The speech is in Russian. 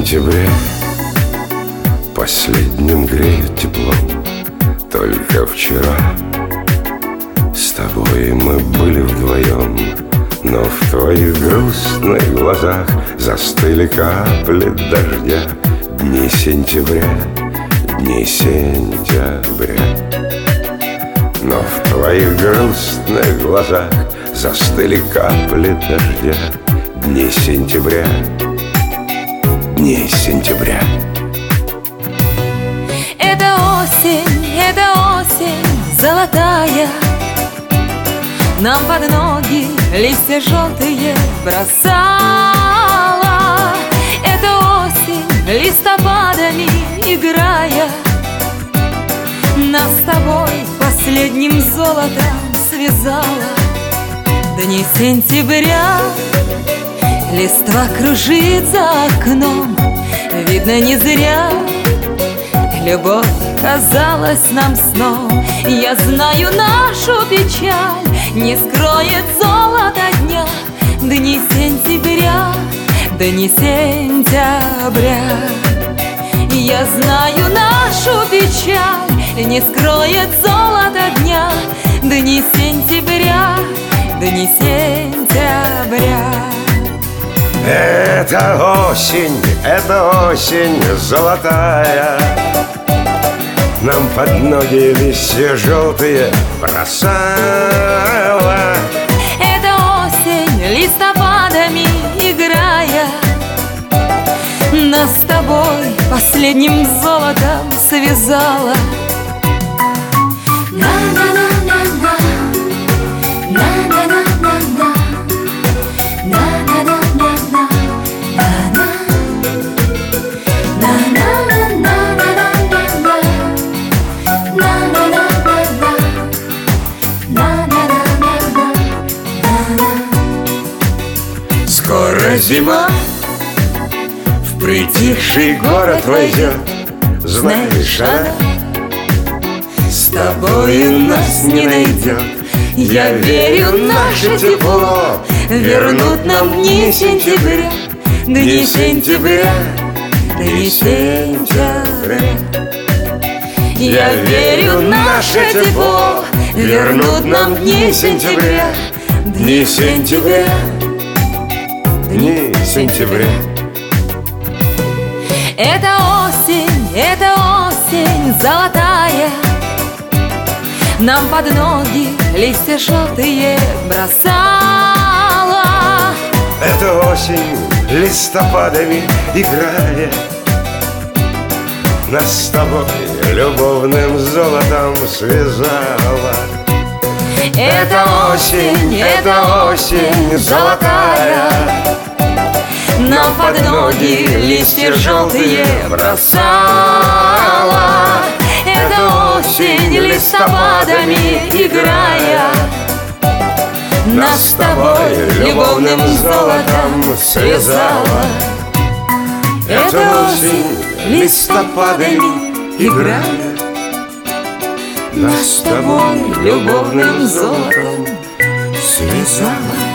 сентября последним греют теплом. Только вчера с тобой мы были вдвоем, но в твоих грустных глазах застыли капли дождя. Дни сентября, дни сентября. Но в твоих грустных глазах застыли капли дождя. Дни сентября, дни сентября. Это осень золотая, нам под ноги листья желтые бросала. Это осень листопадами играя, нас с тобой последним золотом связала. Дни сентября, листва кружит за окном, видно не зря любовь казалась нам сном. Я знаю, нашу печаль не скроет золото дня. Дни сентября, дни сентября. Я знаю, нашу печаль не скроет золото дня. Дни сентября, дни сентября. Это осень золотая, нам под ноги листья желтые бросала. Это осень листопадами играя, нас с тобой последним золотом связала. Скоро зима в притихший город войдет. Знаешь, она с тобою нас не найдет. Я верю, наше тепло вернут нам дни сентября. Дни сентября, дни сентября. Я верю, наше тепло вернут нам дни сентября. Дни сентября, дни сентября. Это осень золотая, нам под ноги листья желтые бросала. Это осень листопадами играя, нас с тобой любовным золотом связала. Это осень золотая, нам под ноги листья желтые бросала. Это осень листопадами играя, нас с тобой любовным золотом связала. Это осень листопадами играя, нас с тобой любовным золотом связала.